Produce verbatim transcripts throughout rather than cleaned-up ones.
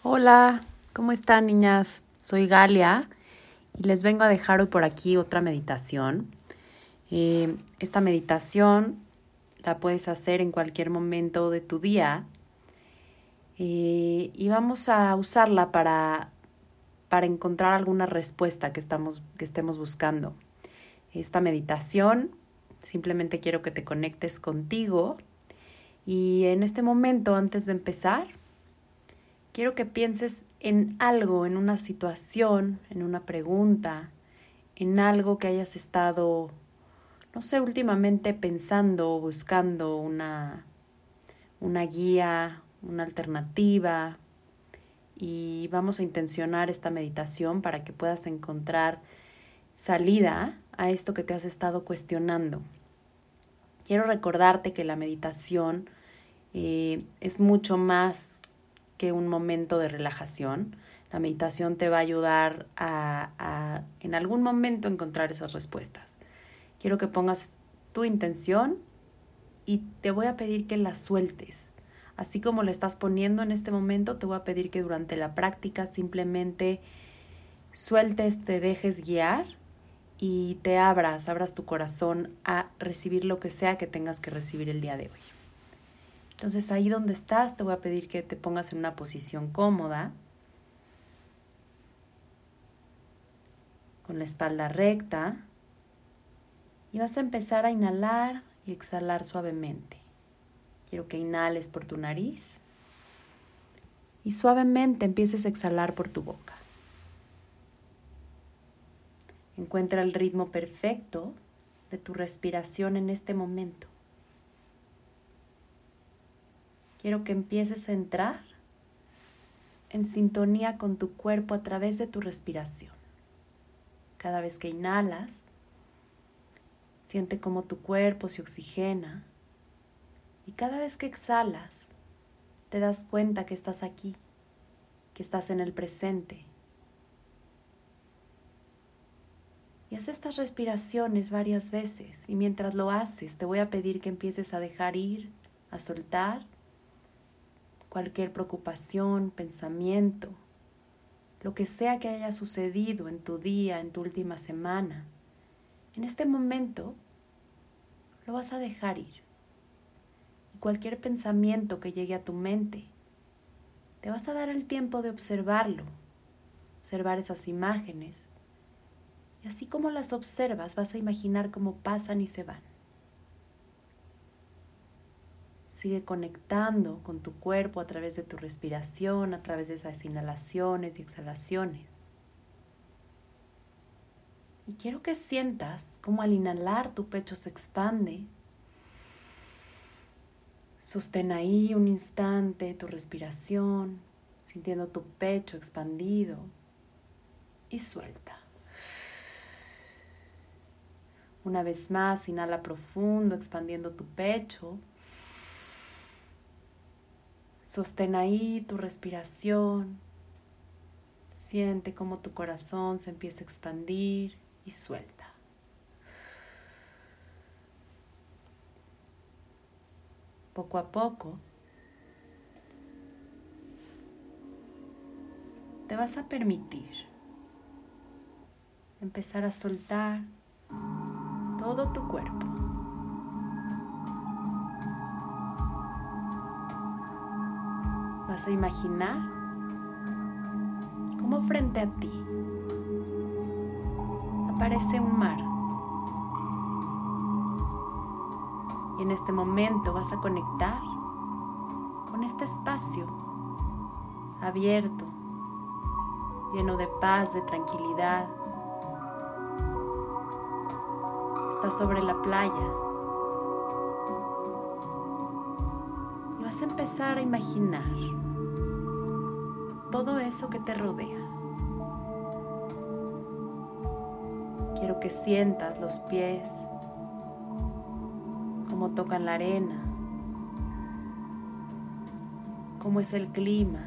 Hola, ¿cómo están, niñas? Soy Galia y les vengo a dejar hoy por aquí otra meditación. Eh, esta meditación la puedes hacer en cualquier momento de tu día eh, y vamos a usarla para, para encontrar alguna respuesta que, estamos, que estemos buscando. Esta meditación simplemente quiero que te conectes contigo y en este momento, antes de empezar, quiero que pienses en algo, en una situación, en una pregunta, en algo que hayas estado, no sé, últimamente pensando o buscando una, una guía, una alternativa. Y vamos a intencionar esta meditación para que puedas encontrar salida a esto que te has estado cuestionando. Quiero recordarte que la meditación eh, es mucho más que un momento de relajación. La meditación te va a ayudar a, a en algún momento encontrar esas respuestas. Quiero que pongas tu intención y te voy a pedir que la sueltes. Así como la estás poniendo en este momento, te voy a pedir que durante la práctica simplemente sueltes, te dejes guiar y te abras, abras tu corazón a recibir lo que sea que tengas que recibir el día de hoy. Entonces ahí donde estás te voy a pedir que te pongas en una posición cómoda, con la espalda recta, y vas a empezar a inhalar y exhalar suavemente. Quiero que inhales por tu nariz y suavemente empieces a exhalar por tu boca. Encuentra el ritmo perfecto de tu respiración en este momento. Quiero que empieces a entrar en sintonía con tu cuerpo a través de tu respiración. Cada vez que inhalas, siente cómo tu cuerpo se oxigena y cada vez que exhalas, te das cuenta que estás aquí, que estás en el presente. Y haz estas respiraciones varias veces y mientras lo haces te voy a pedir que empieces a dejar ir, a soltar cualquier preocupación, pensamiento, lo que sea que haya sucedido en tu día, en tu última semana. En este momento lo vas a dejar ir. Y cualquier pensamiento que llegue a tu mente, te vas a dar el tiempo de observarlo, observar esas imágenes. Y así como las observas, vas a imaginar cómo pasan y se van. Sigue conectando con tu cuerpo a través de tu respiración, a través de esas inhalaciones y exhalaciones. Y quiero que sientas cómo al inhalar tu pecho se expande. Sostén ahí un instante tu respiración, sintiendo tu pecho expandido y suelta. Una vez más, inhala profundo, expandiendo tu pecho. Sostén ahí tu respiración. Siente cómo tu corazón se empieza a expandir y suelta. Poco a poco, te vas a permitir empezar a soltar todo tu cuerpo. Vas a imaginar cómo frente a ti aparece un mar. Y en este momento vas a conectar con este espacio abierto, lleno de paz, de tranquilidad. Estás sobre la playa y vas a empezar a imaginar todo eso que te rodea. Quiero que sientas los pies, cómo tocan la arena, cómo es el clima.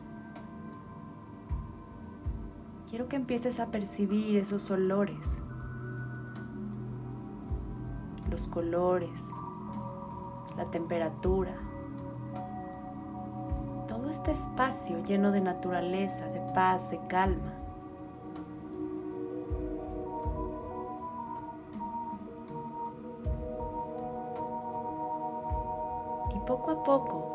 Quiero que empieces a percibir esos olores, los colores, la temperatura. Todo este espacio lleno de naturaleza, de paz, de calma. Y poco a poco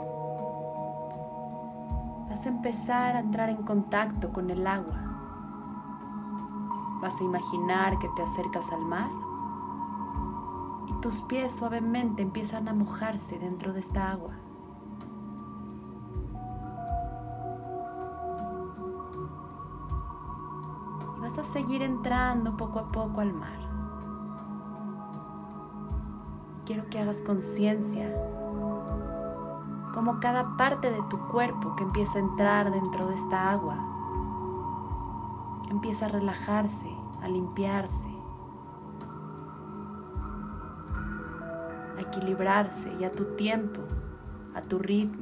vas a empezar a entrar en contacto con el agua. Vas a imaginar que te acercas al mar y tus pies suavemente empiezan a mojarse dentro de esta agua. Y vas a seguir entrando poco a poco al mar. Quiero que hagas conciencia como cada parte de tu cuerpo que empieza a entrar dentro de esta agua empieza a relajarse, a limpiarse, a equilibrarse y a tu tiempo, a tu ritmo.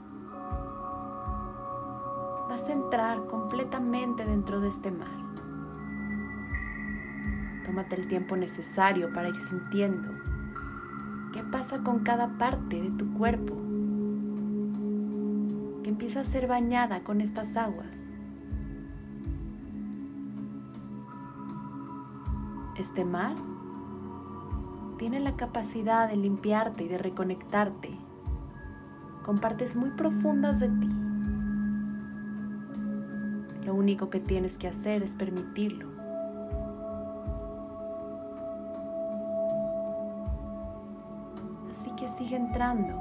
Vas a entrar completamente dentro de este mar. Tómate el tiempo necesario para ir sintiendo qué pasa con cada parte de tu cuerpo que empieza a ser bañada con estas aguas. Este mar tiene la capacidad de limpiarte y de reconectarte con partes muy profundas de ti. Lo único que tienes que hacer es permitirlo. Así que sigue entrando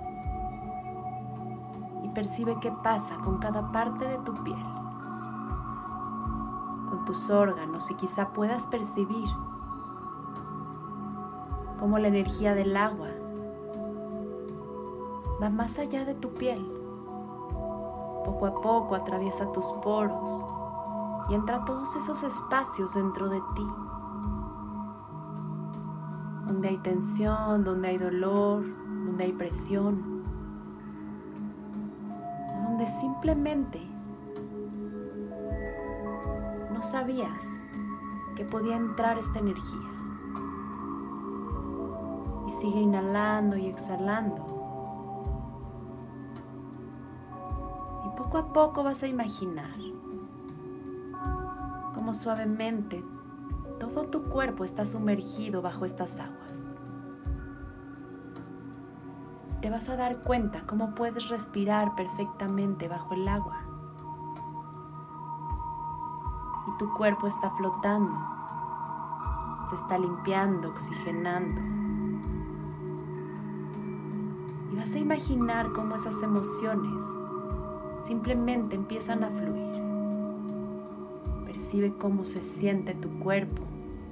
y percibe qué pasa con cada parte de tu piel, con tus órganos, y quizá puedas percibir cómo la energía del agua va más allá de tu piel. Poco a poco atraviesa tus poros y entra a todos esos espacios dentro de ti, donde hay tensión, donde hay dolor, donde hay presión, donde simplemente no sabías que podía entrar esta energía. Y sigue inhalando y exhalando. Y poco a poco vas a imaginar cómo suavemente todo tu cuerpo está sumergido bajo estas aguas. Te vas a dar cuenta cómo puedes respirar perfectamente bajo el agua. Y tu cuerpo está flotando, se está limpiando, oxigenando. Y vas a imaginar cómo esas emociones simplemente empiezan a fluir. Percibe cómo se siente tu cuerpo.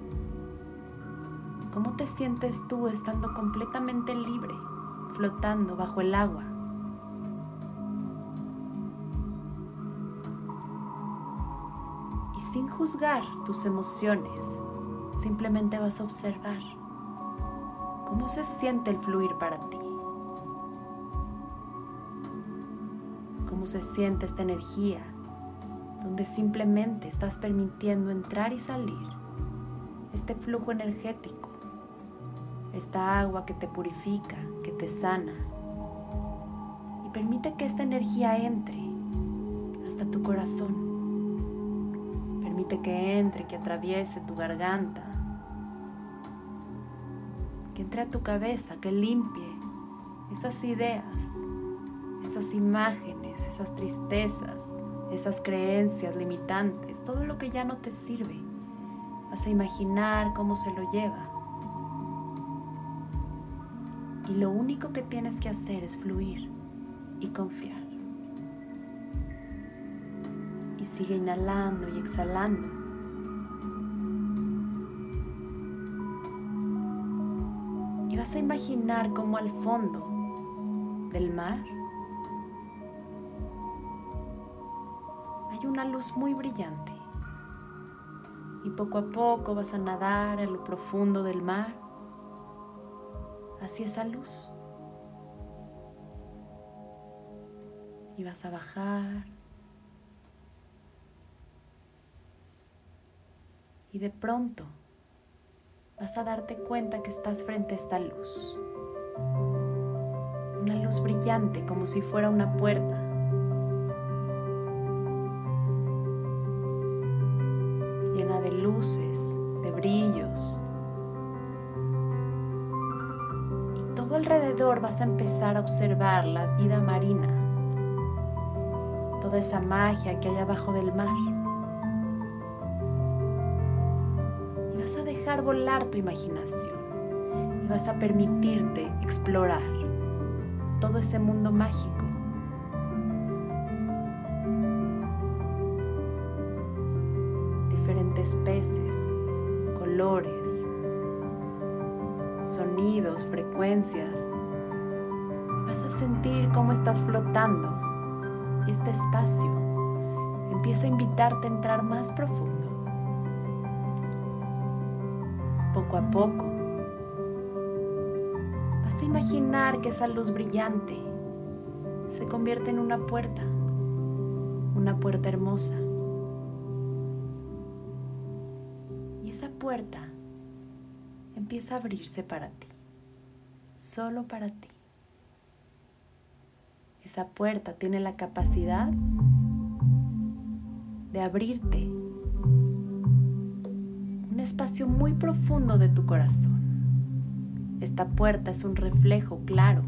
¿Cómo te sientes tú estando completamente libre, flotando bajo el agua? Y sin juzgar tus emociones, simplemente vas a observar cómo se siente el fluir para ti. Cómo se siente esta energía, donde simplemente estás permitiendo entrar y salir este flujo energético, esta agua que te purifica, que te sana. Y permite que esta energía entre hasta tu corazón. Permite que entre, que atraviese tu garganta, que entre a tu cabeza, que limpie esas ideas, esas imágenes, esas tristezas, esas creencias limitantes, todo lo que ya no te sirve. Vas a imaginar cómo se lo lleva. Y lo único que tienes que hacer es fluir y confiar. Y sigue inhalando y exhalando. Y vas a imaginar cómo al fondo del mar hay una luz muy brillante. Y poco a poco vas a nadar a lo profundo del mar hacia esa luz. Y vas a bajar. Y de pronto vas a darte cuenta que estás frente a esta luz. Una luz brillante como si fuera una puerta. luces, de brillos. Y todo alrededor vas a empezar a observar la vida marina, toda esa magia que hay abajo del mar. Y vas a dejar volar tu imaginación y vas a permitirte explorar todo ese mundo mágico. Diferentes peces, colores, sonidos, frecuencias. Vas a sentir cómo estás flotando y este espacio empieza a invitarte a entrar más profundo. Poco a poco vas a imaginar que esa luz brillante se convierte en una puerta, una puerta hermosa. Y esa puerta empieza a abrirse para ti, solo para ti. Esa puerta tiene la capacidad de abrirte un espacio muy profundo de tu corazón. Esta puerta es un reflejo claro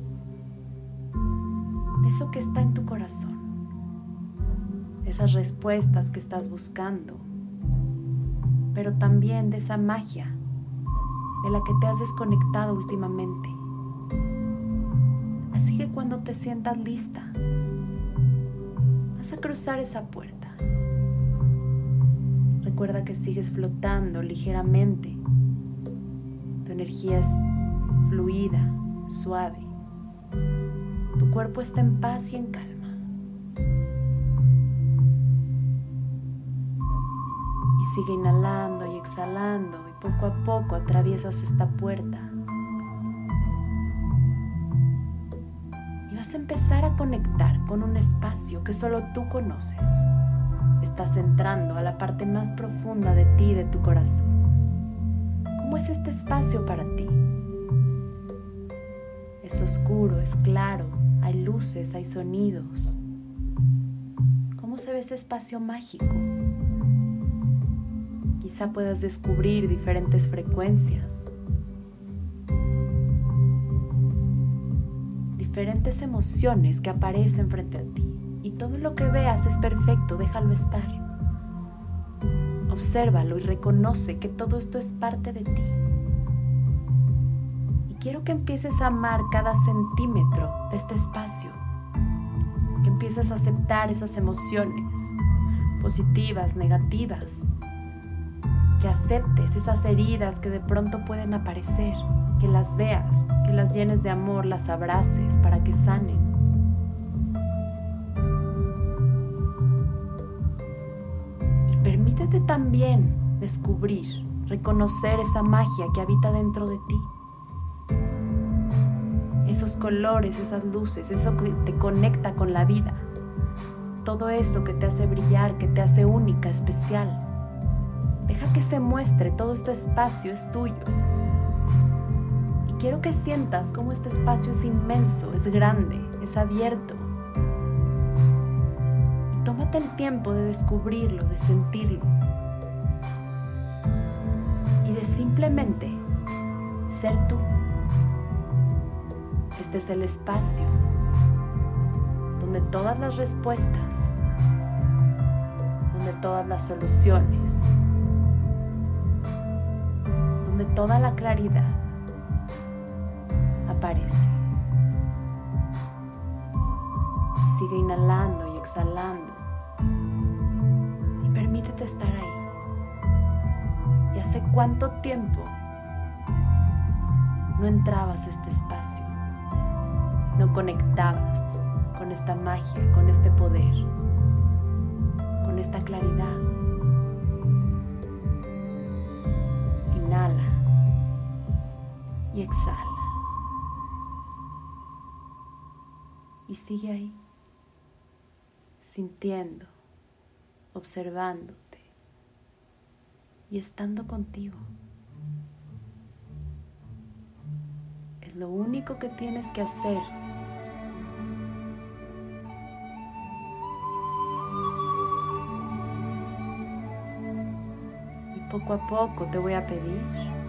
de eso que está en tu corazón, esas respuestas que estás buscando, pero también de esa magia de la que te has desconectado últimamente. Así que cuando te sientas lista, vas a cruzar esa puerta. Recuerda que sigues flotando ligeramente. Tu energía es fluida, suave. Tu cuerpo está en paz y en calma. Y sigue inhalando y exhalando y poco a poco atraviesas esta puerta. Y vas a empezar a conectar con un espacio que solo tú conoces. Estás entrando a la parte más profunda de ti, de tu corazón. ¿Cómo es este espacio para ti? Es oscuro, es claro, hay luces, hay sonidos. ¿Cómo se ve ese espacio mágico? Quizá puedas descubrir diferentes frecuencias, diferentes emociones que aparecen frente a ti. Y todo lo que veas es perfecto, déjalo estar. Obsérvalo y reconoce que todo esto es parte de ti. Y quiero que empieces a amar cada centímetro de este espacio. Que empieces a aceptar esas emociones, positivas, negativas. Que aceptes esas heridas que de pronto pueden aparecer. Que las veas, que las llenes de amor, las abraces para que sanen. Permítete también descubrir, reconocer esa magia que habita dentro de ti. Esos colores, esas luces, eso que te conecta con la vida. Todo eso que te hace brillar, que te hace única, especial. Deja que se muestre, todo este espacio es tuyo. Y quiero que sientas cómo este espacio es inmenso, es grande, es abierto. Tómate el tiempo de descubrirlo, de sentirlo y de simplemente ser tú. Este es el espacio donde todas las respuestas, donde todas las soluciones, donde toda la claridad aparece. Y sigue inhalando y exhalando. Permítete estar ahí. ¿Y hace cuánto tiempo no entrabas a este espacio? No conectabas con esta magia, con este poder, con esta claridad. Inhala y exhala. Y sigue ahí, sintiendo, observándote y estando contigo. Es lo único que tienes que hacer. Y Poco a poco te voy a pedir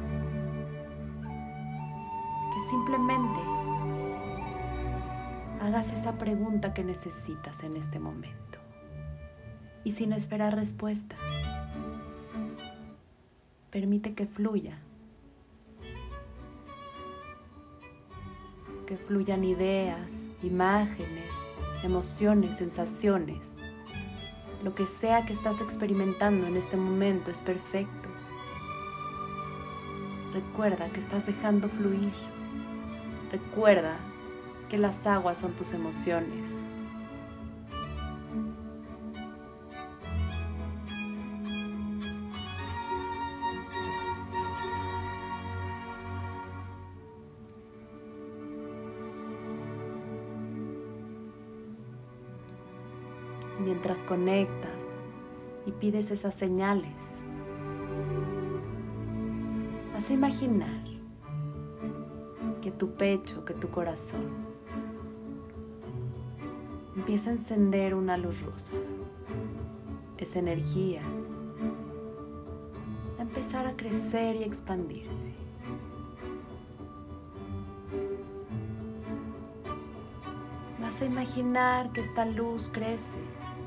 que simplemente hagas esa pregunta que necesitas en este momento y sin esperar respuesta. Permite que fluya, que fluyan ideas, imágenes, emociones, sensaciones. Lo que sea que estás experimentando en este momento es perfecto. Recuerda que estás dejando fluir. Recuerda que las aguas son tus emociones. Mientras conectas y pides esas señales, vas a imaginar que tu pecho, que tu corazón empieza a encender una luz rosa. Esa energía va a empezar a crecer y expandirse. Vas a imaginar que esta luz crece.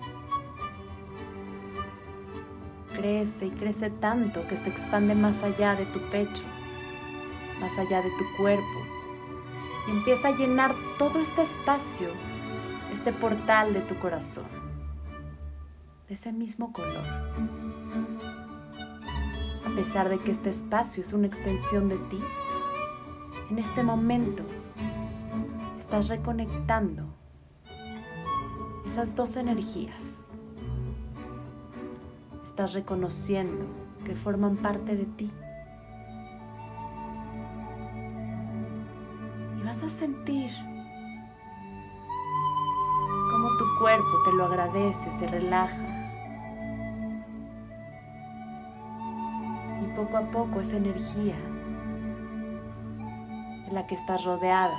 Crece y crece tanto que se expande más allá de tu pecho, más allá de tu cuerpo, y empieza a llenar todo este espacio, este portal de tu corazón, de ese mismo color. A pesar de que este espacio es una extensión de ti, en este momento estás reconectando esas dos energías. Estás reconociendo que forman parte de ti. Y vas a sentir cómo tu cuerpo te lo agradece, se relaja. Y poco a poco esa energía en la que estás rodeada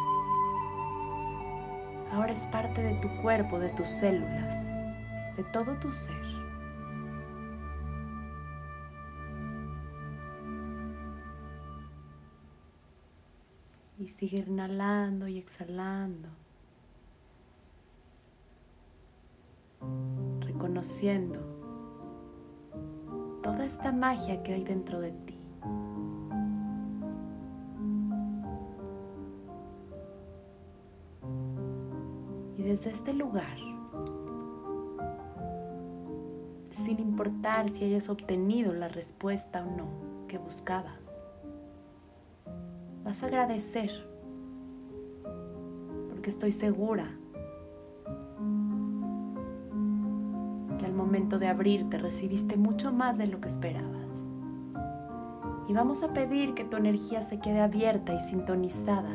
ahora es parte de tu cuerpo, de tus células, de todo tu ser. Y sigue inhalando y exhalando, reconociendo toda esta magia que hay dentro de ti. Y desde este lugar, sin importar si hayas obtenido la respuesta o no que buscabas, vas a agradecer, porque estoy segura que al momento de abrirte recibiste mucho más de lo que esperabas. Y vamos a pedir que tu energía se quede abierta y sintonizada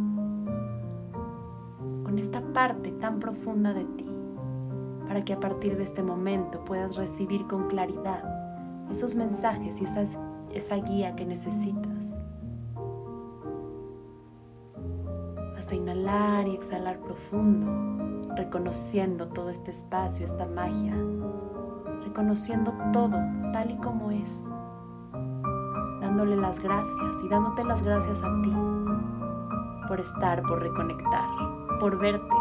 con esta parte tan profunda de ti, para que a partir de este momento puedas recibir con claridad esos mensajes y esas, esa guía que necesitas. A inhalar y exhalar profundo, reconociendo todo este espacio, esta magia, reconociendo todo tal y como es, dándole las gracias y dándote las gracias a ti por estar, por reconectar, por verte.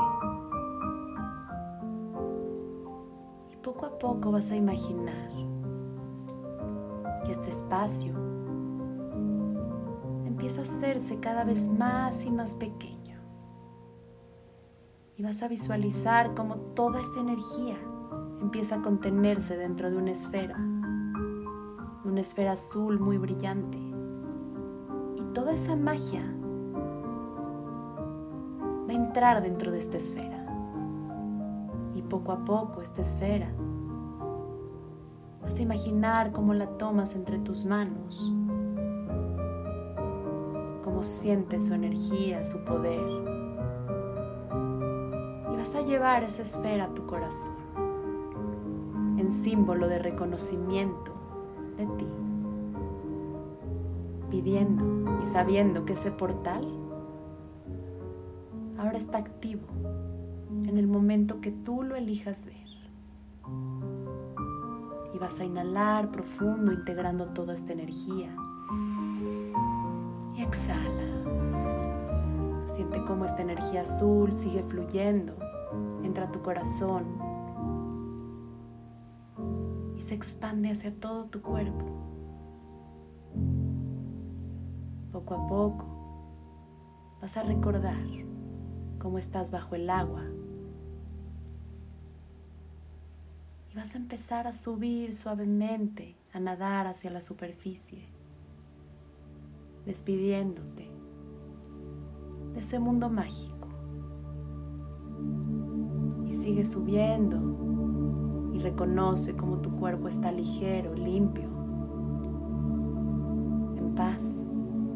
Y poco a poco vas a imaginar que este espacio empieza a hacerse cada vez más y más pequeño. Y vas a visualizar cómo toda esa energía empieza a contenerse dentro de una esfera, una esfera azul muy brillante. Y toda esa magia va a entrar dentro de esta esfera. Y poco a poco esta esfera, vas a imaginar cómo la tomas entre tus manos, cómo sientes su energía, su poder. Vas a llevar esa esfera a tu corazón en símbolo de reconocimiento de ti, pidiendo y sabiendo que ese portal ahora está activo en el momento que tú lo elijas ver. Y Y vas a inhalar profundo, integrando toda esta energía. Y exhala. Siente cómo esta energía azul sigue fluyendo, entra a tu corazón y se expande hacia todo tu cuerpo. Poco a poco vas a recordar cómo estás bajo el agua y vas a empezar a subir suavemente, a nadar hacia la superficie, despidiéndote de ese mundo mágico. Y sigue subiendo y reconoce cómo tu cuerpo está ligero, limpio, en paz.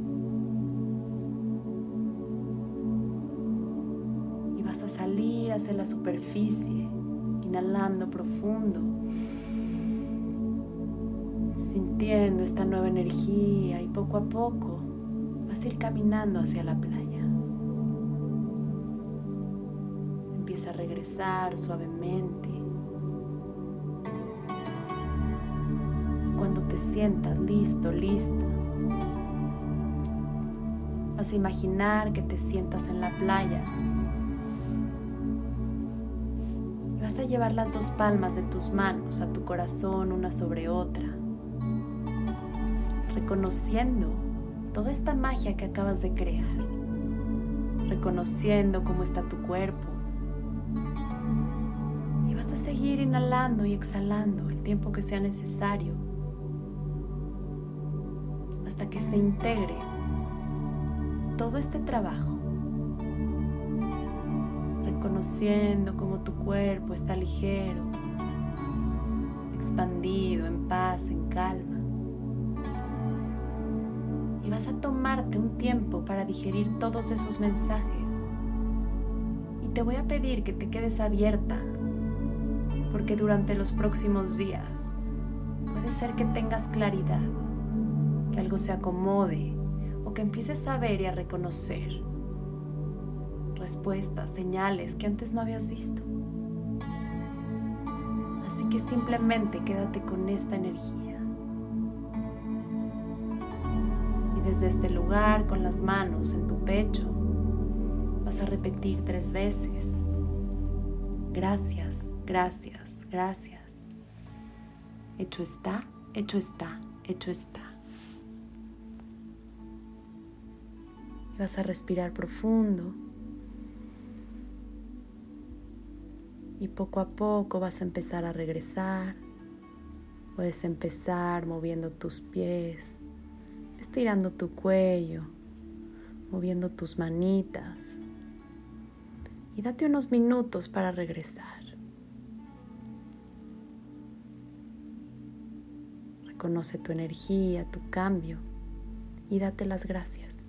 Y vas a salir hacia la superficie, inhalando profundo, sintiendo esta nueva energía, y poco a poco vas a ir caminando hacia la playa. Empieza a regresar suavemente. Cuando te sientas listo, lista, vas a imaginar que te sientas en la playa y vas a llevar las dos palmas de tus manos a tu corazón, una sobre otra, reconociendo toda esta magia que acabas de crear, reconociendo cómo está tu cuerpo. Seguir inhalando y exhalando el tiempo que sea necesario hasta que se integre todo este trabajo, reconociendo cómo tu cuerpo está ligero, expandido, en paz, en calma. Y vas a tomarte un tiempo para digerir todos esos mensajes. Y te voy a pedir que te quedes abierta, porque durante los próximos días puede ser que tengas claridad, que algo se acomode o que empieces a ver y a reconocer respuestas, señales que antes no habías visto. Así que simplemente quédate con esta energía. Y desde este lugar, con las manos en tu pecho, vas a repetir tres veces: gracias, gracias, gracias. Hecho está, hecho está, hecho está. Y vas a respirar profundo. Y poco a poco vas a empezar a regresar. Puedes empezar moviendo tus pies, estirando tu cuello, moviendo tus manitas. Y date unos minutos para regresar. Reconoce tu energía, tu cambio, y date las gracias.